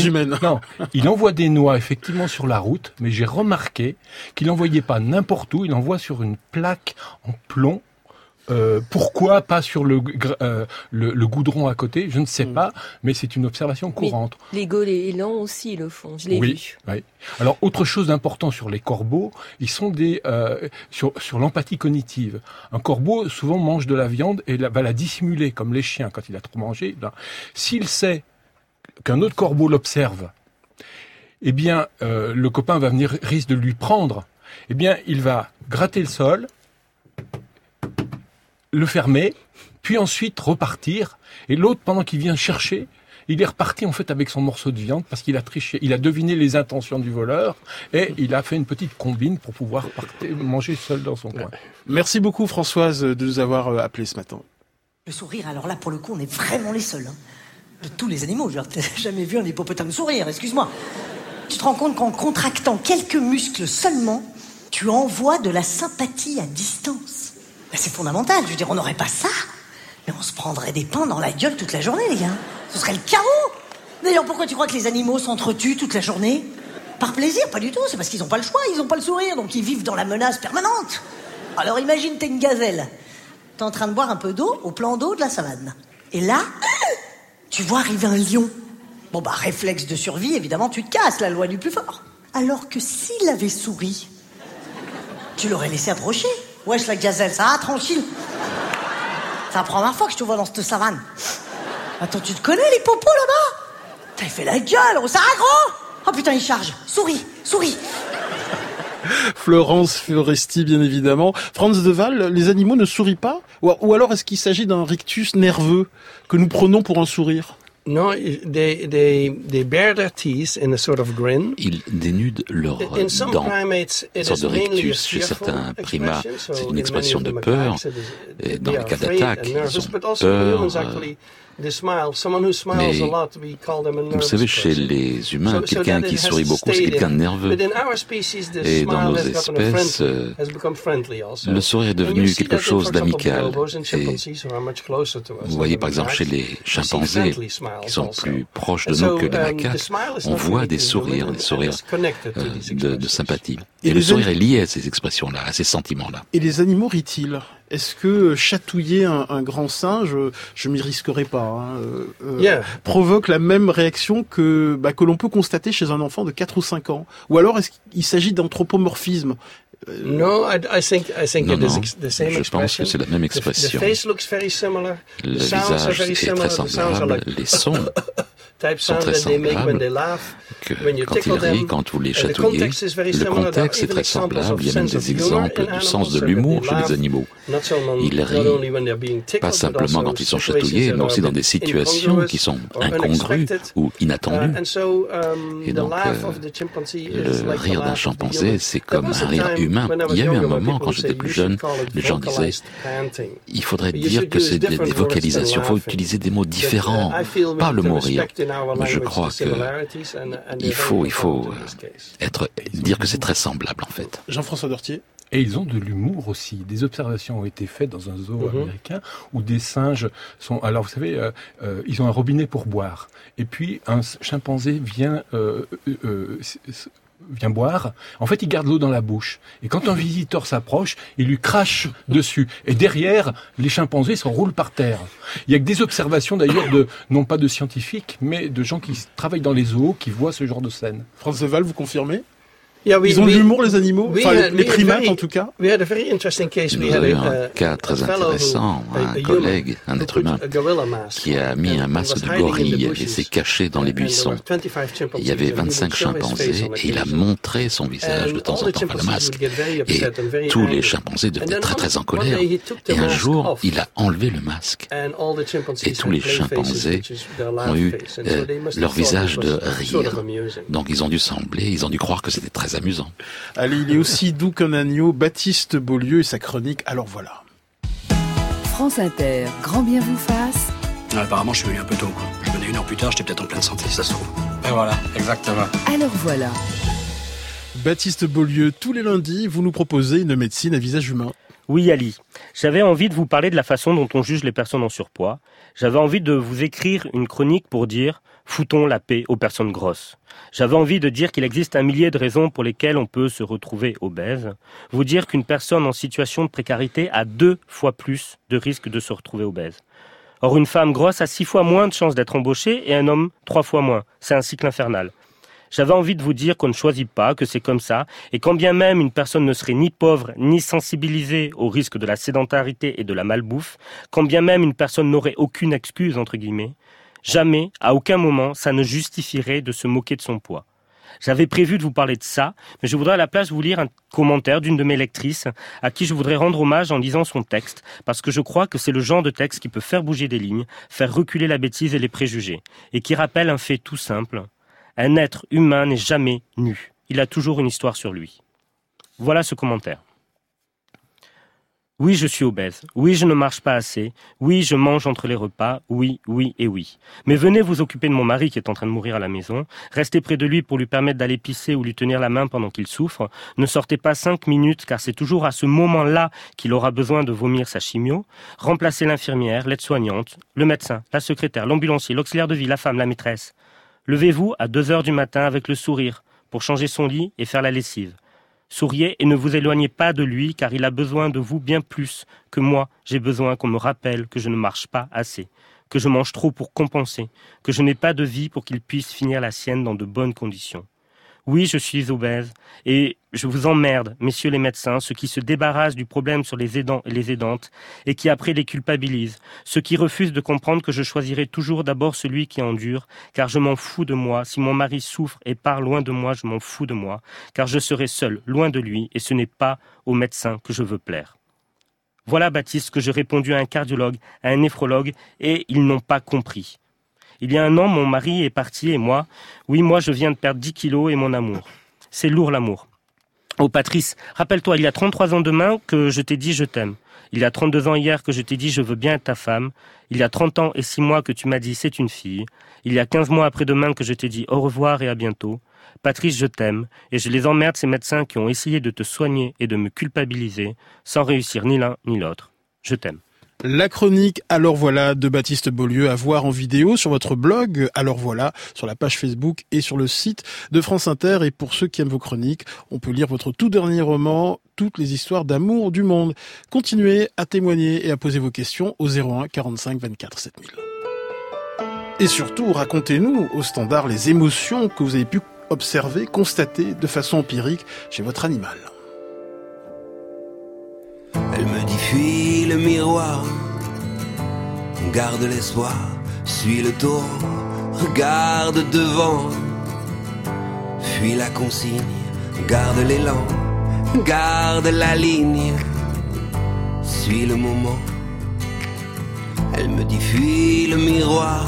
envoie des noix effectivement sur la route, mais j'ai remarqué qu'il n'envoyait pas n'importe où, il envoie sur une plaque en plomb. Pourquoi pas sur le goudron à côté? Je ne sais pas, mais c'est une observation courante. Mais les goélands aussi le font, je l'ai vu. Oui. Alors, autre chose d'important sur les corbeaux, ils sont sur l'empathie cognitive. Un corbeau, souvent, mange de la viande et va la dissimuler, comme les chiens, quand il a trop mangé. S'il sait qu'un autre corbeau l'observe, eh bien, le copain risque de lui prendre. Eh bien, il va gratter le sol, le fermer, puis ensuite repartir. Et l'autre, pendant qu'il vient chercher, il est reparti en fait avec son morceau de viande parce qu'il a triché. Il a deviné les intentions du voleur et il a fait une petite combine pour pouvoir manger seul dans son coin. Merci beaucoup Françoise de nous avoir appelé ce matin. Le sourire, alors là pour le coup on est vraiment les seuls. Hein. De tous les animaux, t'as jamais vu un hippopotame sourire, excuse-moi. Tu te rends compte qu'en contractant quelques muscles seulement, tu envoies de la sympathie à distance. Ben, c'est fondamental, je veux dire, on n'aurait pas ça, mais on se prendrait des pains dans la gueule toute la journée, les gars. Ce serait le chaos. D'ailleurs, pourquoi tu crois que les animaux s'entretuent toute la journée? Par plaisir? Pas du tout, c'est parce qu'ils n'ont pas le choix, ils n'ont pas le sourire, donc ils vivent dans la menace permanente. Alors imagine, t'es une gazelle. T'es en train de boire un peu d'eau au plan d'eau de la savane. Et là, tu vois arriver un lion. Bon bah, réflexe de survie, évidemment, tu te casses, la loi du plus fort. Alors que s'il avait souri, tu l'aurais laissé approcher. Wesh, la gazelle, ça va, tranquille. C'est la première fois que je te vois dans cette savane. Attends, tu te connais les popos là-bas? T'as fait la gueule, ça va gros? Oh putain, il charge. Souris. Florence Foresti, bien évidemment. Franz de Waal, les animaux ne sourient pas? Ou alors est-ce qu'il s'agit d'un rictus nerveux que nous prenons pour un sourire? No, they bare their teeth in a sort of grin. Ils dénudent leurs dents. Une sorte de rictus. Chez certains primates, c'est une expression de peur. Et dans les cas d'attaque, ils ont peur. Mais vous savez, chez les humains, quelqu'un qui sourit beaucoup, c'est quelqu'un de nerveux. Et dans nos espèces, le sourire est devenu quelque chose d'amical. Et vous voyez, par exemple, chez les chimpanzés, qui sont plus proches de nous que les macaques, on voit des sourires de sympathie. Et le sourire est lié à ces expressions-là, à ces sentiments-là. Et les animaux rient-ils? Est-ce que chatouiller un grand singe, je m'y risquerai pas, provoque la même réaction que l'on peut constater chez un enfant de 4 ou 5 ans? Ou alors est-ce qu'il s'agit d'anthropomorphisme? No, I think it is the same expression. Je pense que c'est la même expression. The face looks very similar. Le visage est très semblable. Les sons sont très semblables. Quand ils rient, quand vous les chatouillez, le contexte est très semblable. Il y a même des exemples du sens de l'humour chez les animaux. Ils rient pas simplement quand ils sont chatouillés, mais aussi dans des situations qui sont incongrues ou inattendues. Et donc, le rire d'un chimpanzé, c'est comme un rire humain. Il y a eu un moment, quand j'étais plus jeune, les gens disaient il faudrait dire que c'est des vocalisations, il faut utiliser des mots différents, pas le mot rire. Mais je crois que il faut dire que c'est très semblable en fait. Jean-François Dortier. Et ils ont de l'humour aussi. Des observations ont été faites dans un zoo américain où des singes sont... Alors vous savez, ils ont un robinet pour boire. Et puis un chimpanzé vient boire. En fait, il garde l'eau dans la bouche. Et quand un visiteur s'approche, il lui crache dessus. Et derrière, les chimpanzés s'enroulent par terre. Il y a que des observations d'ailleurs non pas de scientifiques, mais de gens qui travaillent dans les zoos, qui voient ce genre de scène. Franz de Waal, vous confirmez? Ils ont de l'humour, les animaux, les primates en tout cas. Nous avons eu un cas très intéressant, un collègue, un être humain, qui a mis un masque de gorille et s'est caché dans les buissons. Il y avait 25 chimpanzés et il a montré son visage de temps en temps par le masque. Et tous les chimpanzés devenaient très très en colère. Et un jour, il a enlevé le masque. Et tous les chimpanzés ont eu leur visage de rire. Donc ils ont dû croire que c'était très amusant. Allez, il est aussi doux qu'un agneau, Baptiste Beaulieu et sa chronique. Alors voilà. France Inter, grand bien vous fasse. Apparemment, je suis venu un peu tôt, quoi. Je venais 1 heure plus tard, j'étais peut-être en pleine santé, ça se trouve. Et voilà, exactement. Alors voilà. Baptiste Beaulieu, tous les lundis, vous nous proposez une médecine à visage humain. Oui, Ali. J'avais envie de vous parler de la façon dont on juge les personnes en surpoids. J'avais envie de vous écrire une chronique pour dire « Foutons la paix aux personnes grosses ». J'avais envie de dire qu'il existe un millier de raisons pour lesquelles on peut se retrouver obèse. Vous dire qu'une personne en situation de précarité a 2 fois plus de risque de se retrouver obèse. Or, une femme grosse a 6 fois moins de chances d'être embauchée et un homme 3 fois moins. C'est un cycle infernal. J'avais envie de vous dire qu'on ne choisit pas, que c'est comme ça, et quand bien même une personne ne serait ni pauvre, ni sensibilisée au risque de la sédentarité et de la malbouffe, quand bien même une personne n'aurait aucune excuse, entre guillemets, jamais, à aucun moment, ça ne justifierait de se moquer de son poids. J'avais prévu de vous parler de ça, mais je voudrais à la place vous lire un commentaire d'une de mes lectrices, à qui je voudrais rendre hommage en lisant son texte, parce que je crois que c'est le genre de texte qui peut faire bouger des lignes, faire reculer la bêtise et les préjugés, et qui rappelle un fait tout simple. Un être humain n'est jamais nu. Il a toujours une histoire sur lui. Voilà ce commentaire. Oui, je suis obèse. Oui, je ne marche pas assez. Oui, je mange entre les repas. Oui, oui et oui. Mais venez vous occuper de mon mari qui est en train de mourir à la maison. Restez près de lui pour lui permettre d'aller pisser ou lui tenir la main pendant qu'il souffre. Ne sortez pas 5 minutes car c'est toujours à ce moment-là qu'il aura besoin de vomir sa chimio. Remplacez l'infirmière, l'aide-soignante, le médecin, la secrétaire, l'ambulancier, l'auxiliaire de vie, la femme, la maîtresse. Levez-vous à 2h du matin avec le sourire pour changer son lit et faire la lessive. Souriez et ne vous éloignez pas de lui car il a besoin de vous bien plus que moi. J'ai besoin qu'on me rappelle que je ne marche pas assez, que je mange trop pour compenser, que je n'ai pas de vie pour qu'il puisse finir la sienne dans de bonnes conditions. Oui, je suis obèse. Et je vous emmerde, messieurs les médecins, ceux qui se débarrassent du problème sur les aidants et les aidantes, et qui après les culpabilisent. Ceux qui refusent de comprendre que je choisirai toujours d'abord celui qui endure, car je m'en fous de moi. Si mon mari souffre et part loin de moi, je m'en fous de moi, car je serai seul, loin de lui, et ce n'est pas aux médecins que je veux plaire. Voilà, Baptiste, que j'ai répondu à un cardiologue, à un néphrologue, et ils n'ont pas compris. Il y a un an, mon mari est parti et moi, je viens de perdre 10 kilos et mon amour. C'est lourd l'amour. Oh Patrice, rappelle-toi, il y a 33 ans demain que je t'ai dit je t'aime. Il y a 32 ans hier que je t'ai dit je veux bien être ta femme. Il y a 30 ans et 6 mois que tu m'as dit c'est une fille. Il y a 15 mois après-demain que je t'ai dit au revoir et à bientôt. Patrice, je t'aime et je les emmerde ces médecins qui ont essayé de te soigner et de me culpabiliser sans réussir ni l'un ni l'autre. Je t'aime. La chronique Alors voilà de Baptiste Beaulieu à voir en vidéo sur votre blog Alors voilà, sur la page Facebook et sur le site de France Inter. Et pour ceux qui aiment vos chroniques, on peut lire votre tout dernier roman, Toutes les histoires d'amour du monde. Continuez à témoigner et à poser vos questions au 01 45 24 7000. Et surtout, racontez-nous au standard les émotions que vous avez pu observer, constater de façon empirique chez votre animal. Elle me dit fuis le miroir, garde l'espoir, suis le tour, regarde devant, fuis la consigne, garde l'élan, garde la ligne, suis le moment. Elle me dit fuis le miroir.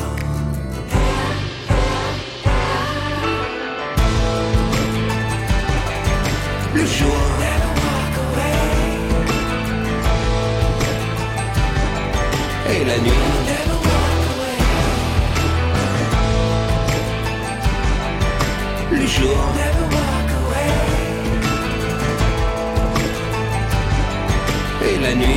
Le jour et la nuit, le jour et la nuit.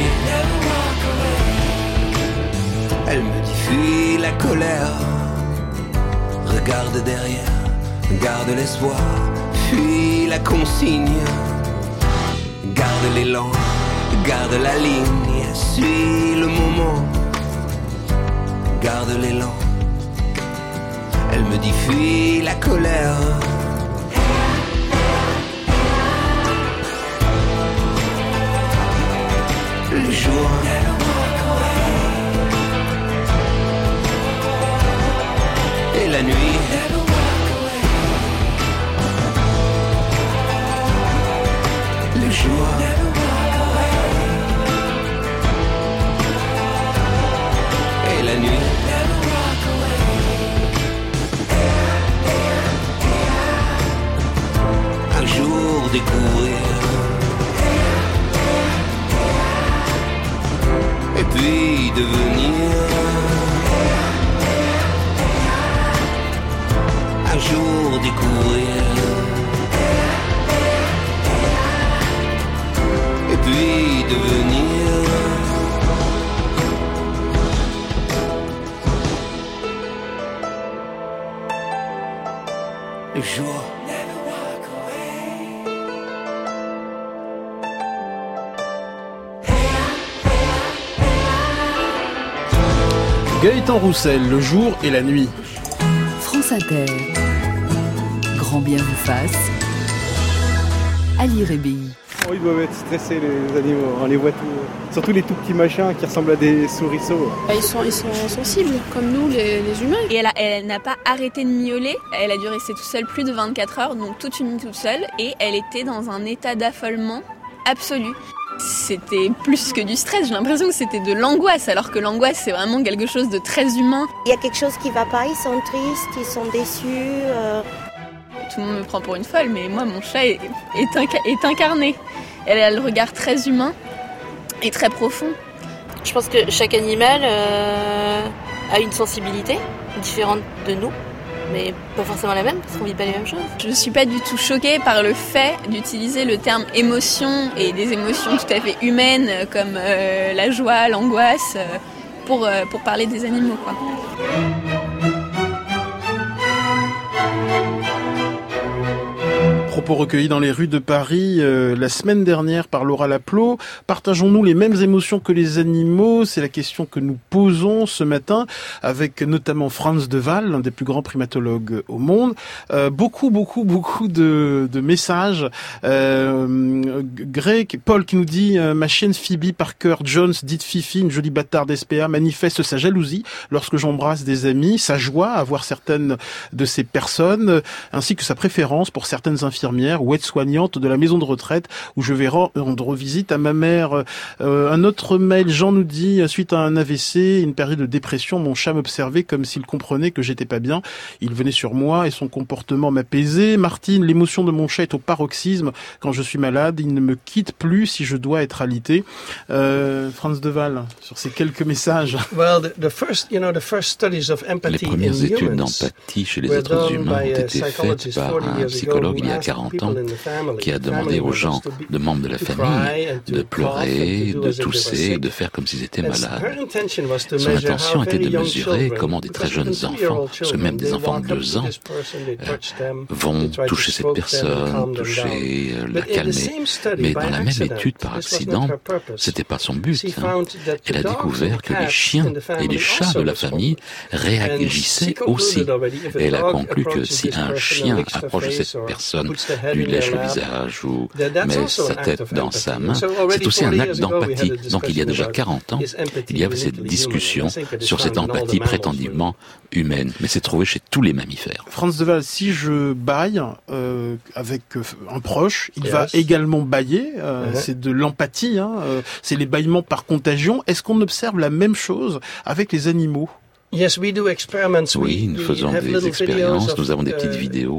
Elle me dit fuis la colère, regarde derrière, garde l'espoir, fuis la consigne, garde l'élan, garde la ligne, suis le moment, garde l'élan. Elle me dit fuis la colère. Le jour et la nuit. Le jour et la nuit. Un jour découvrir et puis devenir. Un jour découvrir et puis devenir. Le jour. Gaëtan Roussel, le jour et la nuit. France Inter. Grand bien vous fasse. Ali Rébi. Oh, ils doivent être stressés les animaux, on les voit tous. Surtout les tout petits machins qui ressemblent à des souriceaux. Ils sont sensibles, comme nous les humains. Et elle n'a pas arrêté de miauler, elle a dû rester toute seule plus de 24 heures, donc toute une nuit toute seule, et elle était dans un état d'affolement absolu. C'était plus que du stress, j'ai l'impression que c'était de l'angoisse, alors que l'angoisse c'est vraiment quelque chose de très humain. Il y a quelque chose qui va pas, ils sont tristes, ils sont déçus. Tout le monde me prend pour une folle, mais moi mon chat est incarné. Elle a le regard très humain et très profond. Je pense que chaque animal a une sensibilité différente de nous, mais pas forcément la même, parce qu'on vit pas les mêmes choses. Je ne suis pas du tout choquée par le fait d'utiliser le terme émotion et des émotions tout à fait humaines comme la joie, l'angoisse, pour parler des animaux, quoi. propos recueillis dans les rues de Paris la semaine dernière par Laura Laplot. Partageons-nous les mêmes émotions que les animaux? C'est la question que nous posons ce matin avec notamment Frans de Waal, l'un des plus grands primatologues au monde. Beaucoup de messages. Greg, Paul qui nous dit ma chienne Phoebe Parker Jones, dite Fifi, une jolie bâtarde SPA, manifeste sa jalousie lorsque j'embrasse des amis, sa joie à voir certaines de ces personnes, ainsi que sa préférence pour certaines infirmières ou aides-soignantes de la maison de retraite où je vais rendre visite à ma mère. Un autre mail, Jean nous dit, suite à un AVC, une période de dépression, mon chat m'observait comme s'il comprenait que j'étais pas bien. Il venait sur moi et son comportement m'apaisait. Martine, l'émotion de mon chat est au paroxysme quand je suis malade. Il ne me quitte plus si je dois être alité. Frans de Waal, sur ces quelques messages. Les premières études d'empathie chez les êtres humains ont été faites par un psychologue il y a 40 ans qui a demandé aux gens, de membres de la famille, de pleurer, de tousser, de faire comme s'ils étaient malades. Son intention était de mesurer comment des très jeunes enfants, parce que même des enfants de 2 ans, vont toucher cette personne, la calmer. Mais dans la même étude par accident, c'était pas son but. Elle a découvert que les chiens et les chats de la famille réagissaient aussi. Et elle a conclu que si un chien approche de cette personne, lui lèche le visage ou met sa tête dans sa main, c'est aussi un acte d'empathie. Donc il y a déjà 40 ans, il y avait cette discussion sur cette empathie prétendument humaine. Mais c'est trouvé chez tous les mammifères. Frans de Waal, si je bâille avec un proche, il va également bâiller. C'est de l'empathie. C'est les bâillements par contagion. Est-ce qu'on observe la même chose avec les animaux? Oui, nous faisons des expériences. Nous avons des petites vidéos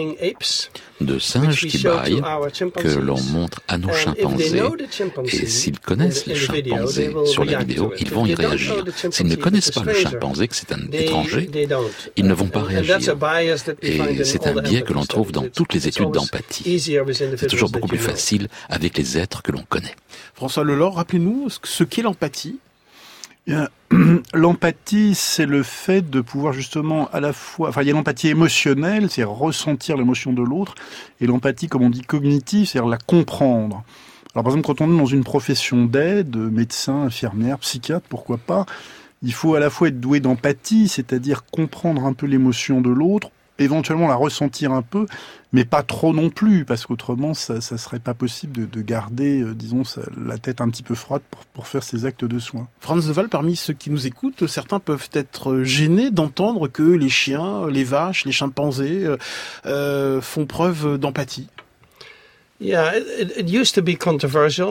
de singes qui bâillent que l'on montre à nos chimpanzés. Et s'ils connaissent les chimpanzés sur la vidéo, ils vont y réagir. S'ils ne connaissent pas le chimpanzé, que c'est un étranger, ils ne vont pas réagir. Et c'est un biais que l'on trouve dans toutes les études d'empathie. C'est toujours beaucoup plus facile avec les êtres que l'on connaît. François Lelore, rappelez-nous ce qu'est l'empathie. L'empathie, c'est le fait de pouvoir justement à la fois... Enfin, il y a l'empathie émotionnelle, c'est ressentir l'émotion de l'autre, et l'empathie, comme on dit, cognitive, c'est-à-dire la comprendre. Alors, par exemple, quand on est dans une profession d'aide, médecin, infirmière, psychiatre, pourquoi pas, il faut à la fois être doué d'empathie, c'est-à-dire comprendre un peu l'émotion de l'autre, éventuellement la ressentir un peu, mais pas trop non plus, parce qu'autrement, ça serait pas possible de garder, disons, la tête un petit peu froide pour faire ces actes de soins. Frans de Waal, parmi ceux qui nous écoutent, certains peuvent être gênés d'entendre que les chiens, les vaches, les chimpanzés font preuve d'empathie. C'était controversé,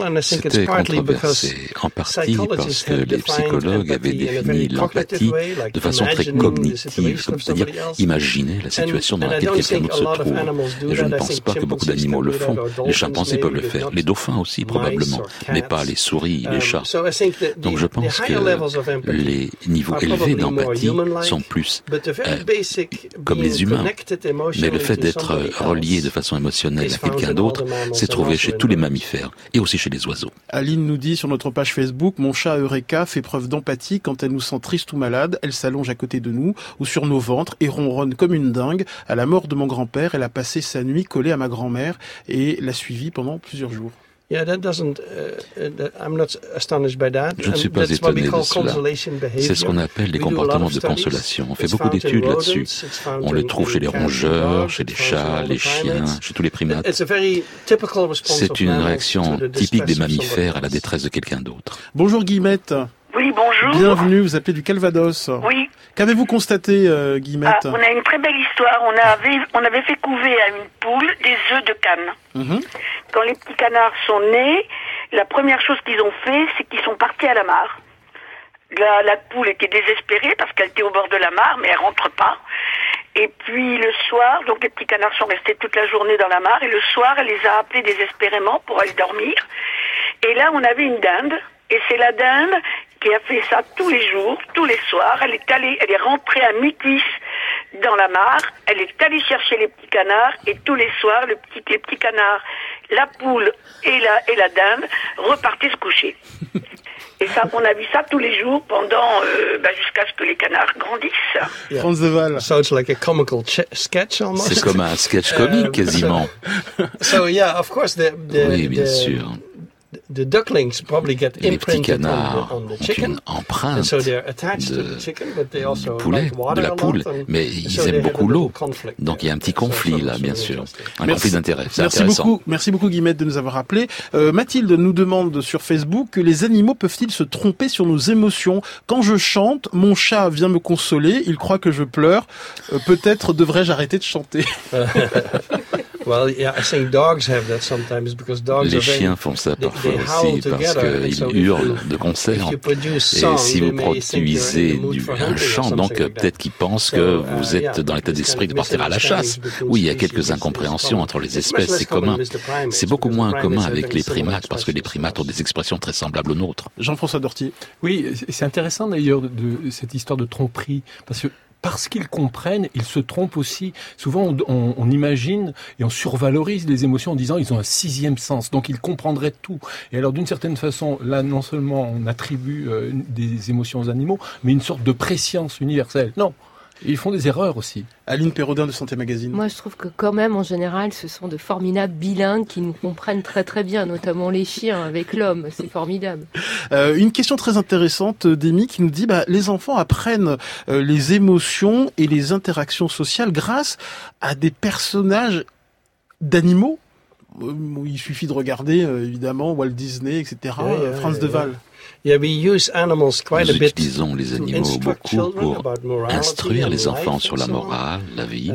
en partie parce que les psychologues avaient défini l'empathie de façon très cognitive, c'est-à-dire imaginer la situation dans laquelle quelqu'un d'autre se trouve. Et je ne pense pas que beaucoup d'animaux le font. Les chimpanzés peuvent le faire, les dauphins aussi probablement, mais pas les souris, les chats. Donc je pense que les niveaux élevés d'empathie sont plus comme les humains. Mais le fait d'être relié de façon émotionnelle à quelqu'un d'autre, c'est trouvé chez tous les mammifères et aussi chez les oiseaux. Aline nous dit sur notre page Facebook, mon chat Eureka fait preuve d'empathie quand elle nous sent triste ou malade. Elle s'allonge à côté de nous ou sur nos ventres et ronronne comme une dingue. À la mort de mon grand-père, elle a passé sa nuit collée à ma grand-mère et l'a suivie pendant plusieurs jours. Je ne suis pas étonné de cela. C'est ce qu'on appelle les comportements de consolation. On fait beaucoup d'études là-dessus. On le trouve chez les rongeurs, chez les chats, les chiens, chez tous les primates. C'est une réaction typique des mammifères à la détresse de quelqu'un d'autre. Bonjour Guillemette. Oui, bonjour. Bienvenue, vous appelez du Calvados. Oui. Qu'avez-vous constaté, Guillemette? On a une très belle histoire. On avait fait couver à une poule des œufs de canne. Quand les petits canards sont nés, la première chose qu'ils ont fait, c'est qu'ils sont partis à la mare. La poule était désespérée parce qu'elle était au bord de la mare, mais elle rentre pas. Et puis le soir, donc les petits canards sont restés toute la journée dans la mare, et le soir, elle les a appelés désespérément pour aller dormir. Et là, on avait une dinde, et c'est la dinde qui a fait ça tous les jours, tous les soirs. Elle est rentrée à mi-cuisse dans la mare, elle est allée chercher les petits canards, et tous les soirs, les petits canards, la poule et la dinde repartaient se coucher. Et ça, on a vu ça tous les jours pendant jusqu'à ce que les canards grandissent. Yeah. Franz de Waal. So it's like a comical sketch almost. C'est comme un sketch comique quasiment. So yeah, of course oui, bien sûr. The ducklings probably get imprinted on the chicken, une empreinte so they're attached to the chicken, but they also poulet, like water de la poule, mais ils aiment beaucoup l'eau. Donc il y a un petit conflit là, bien sûr, un conflit d'intérêt. C'est intéressant. Merci beaucoup Guillemette de nous avoir appelé. Mathilde nous demande sur Facebook que les animaux peuvent-ils se tromper sur nos émotions. Quand je chante, mon chat vient me consoler, il croit que je pleure. Peut-être devrais-je arrêter de chanter. Well, yeah, I think dogs have that sometimes because dogs les chiens font ça parfois aussi parce qu'ils hurlent de concert. Et si vous produisez un chant, donc peut-être qu'ils pensent que vous êtes dans l'état d'esprit de partir à la chasse. Oui, il y a quelques incompréhensions entre les espèces, c'est commun. C'est beaucoup moins commun avec les primates parce que les primates ont des expressions très semblables aux nôtres. Jean-François Dortier. Oui, c'est intéressant d'ailleurs de cette histoire de tromperie parce qu'ils comprennent, ils se trompent aussi. Souvent, on imagine et on survalorise les émotions en disant ils ont un sixième sens, donc ils comprendraient tout. Et alors, d'une certaine façon, là, non seulement on attribue des émotions aux animaux, mais une sorte de préscience universelle. Non, ils font des erreurs aussi. Aline Perraudin de Santé Magazine. Moi, je trouve que quand même, en général, ce sont de formidables bilingues qui nous comprennent très très bien, notamment les chiens avec l'homme. C'est formidable. Une question très intéressante d'Amy qui nous dit les enfants apprennent les émotions et les interactions sociales grâce à des personnages d'animaux. Il suffit de regarder, évidemment, Walt Disney, etc. Franz de Waal. Yeah, we use animals quite a bit. Nous utilisons les animaux beaucoup pour instruire les enfants sur la morale, la vie.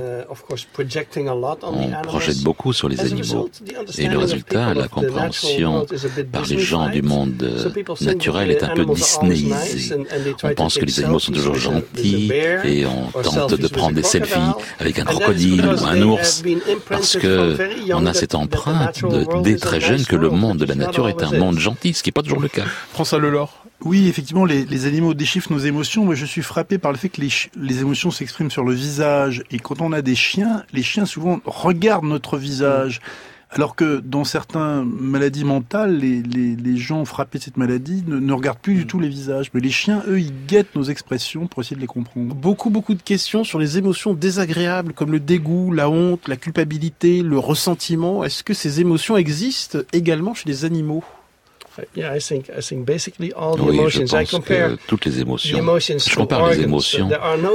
On projette beaucoup sur les animaux. Et le résultat, la compréhension par les gens du monde naturel est un peu disneyisé. On pense que les animaux sont toujours gentils et on tente de prendre des selfies avec un crocodile ou un ours parce que on a cette empreinte dès très jeune que le monde de la nature est un monde gentil, ce qui n'est pas toujours le cas. François Lelor. Oui, effectivement, les animaux déchiffrent nos émotions. Moi, je suis frappé par le fait que les émotions s'expriment sur le visage. Et quand on a des chiens, les chiens souvent regardent notre visage. Alors que dans certaines maladies mentales, les gens frappés de cette maladie ne regardent plus du tout les visages. Mais les chiens, eux, ils guettent nos expressions pour essayer de les comprendre. Beaucoup de questions sur les émotions désagréables comme le dégoût, la honte, la culpabilité, le ressentiment. Est-ce que ces émotions existent également chez les animaux ? Yeah, I think basically all the oui, emotions. je pense que toutes les émotions. Je compare les émotions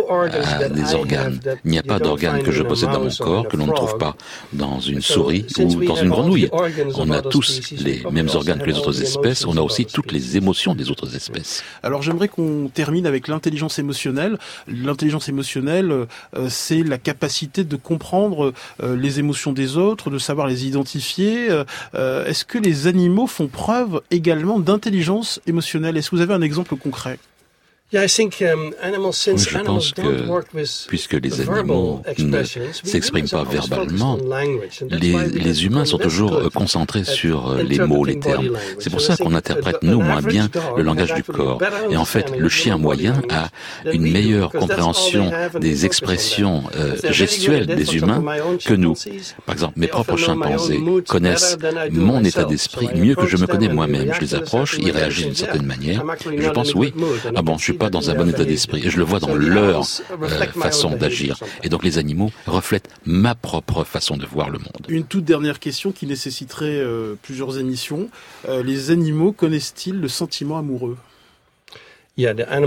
à des organes. Il n'y a pas d'organes que je possède dans mon corps que l'on ne trouve pas dans une souris ou dans une grenouille. On a tous les mêmes organes que les autres espèces. On a aussi toutes les émotions des autres espèces. Alors j'aimerais qu'on termine avec l'intelligence émotionnelle. L'intelligence émotionnelle, c'est la capacité de comprendre les émotions des autres, de savoir les identifier. Est-ce que les animaux font preuve également d'intelligence émotionnelle? Est-ce que vous avez un exemple concret? Yeah, I think je pense que puisque les animaux ne s'expriment pas verbalement, les humains sont toujours concentrés sur les mots, les termes. C'est pour ça qu'on interprète, nous, moins bien le langage du corps. Et en fait, le chien moyen a une meilleure compréhension des expressions gestuelles des humains que nous. Par exemple, mes propres chimpanzés connaissent mon état d'esprit mieux que je me connais moi-même. Je les approche, ils réagissent d'une certaine manière, et je pense, oui, ah bon, je suis pas dans un bon état d'esprit, et je le vois dans leur façon d'agir. Et donc les animaux reflètent ma propre façon de voir le monde. Une toute dernière question qui nécessiterait plusieurs émissions. Les animaux connaissent-ils le sentiment amoureux? Oui,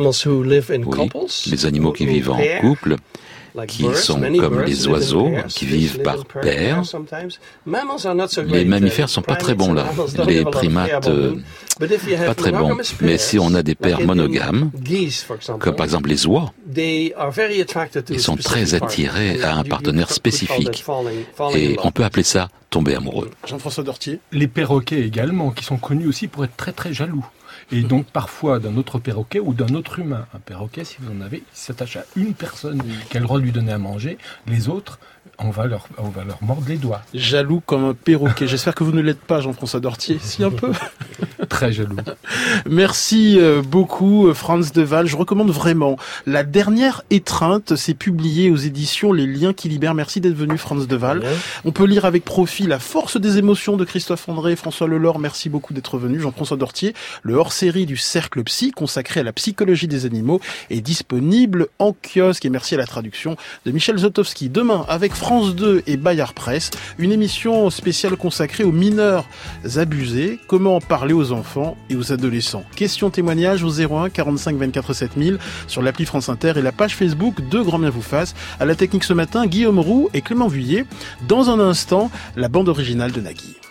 les animaux qui vivent en couple, qui sont comme les oiseaux, qui vivent par paires. Les mammifères sont pas très bons là. Les primates, pas très bons. Mais si on a des paires monogames, comme par exemple les oies, ils sont très attirés à un partenaire spécifique. Et on peut appeler ça tomber amoureux. Jean-François Dortier. Les perroquets également, qui sont connus aussi pour être très très jaloux. Et donc parfois d'un autre perroquet ou d'un autre humain. Un perroquet, si vous en avez, il s'attache à une personne qui a le droit de lui donner à manger. Les autres, on va leur mordre les doigts. Jaloux comme un perroquet. J'espère que vous ne l'êtes pas, Jean-François Dortier. Si, un peu. Très jaloux. Merci beaucoup Franz de Waal. Je recommande vraiment. La dernière étreinte, c'est publié aux éditions Les Liens qui libèrent. Merci d'être venu Franz de Waal. On peut lire avec profit La force des émotions de Christophe André et François Lelore. Merci beaucoup d'être venu. Jean-François Dortier, le hors-série du Cercle Psy consacré à la psychologie des animaux est disponible en kiosque. Et merci à la traduction de Michel Zotowski. Demain, avec France 2 et Bayard Presse, une émission spéciale consacrée aux mineurs abusés. Comment parler aux enfants et aux adolescents. Questions, témoignages au 01 45 24 7000 sur l'appli France Inter et la page Facebook de Grand Bien vous fasse. À la technique ce matin, Guillaume Roux et Clément Vuillet. Dans un instant, la bande originale de Nagui.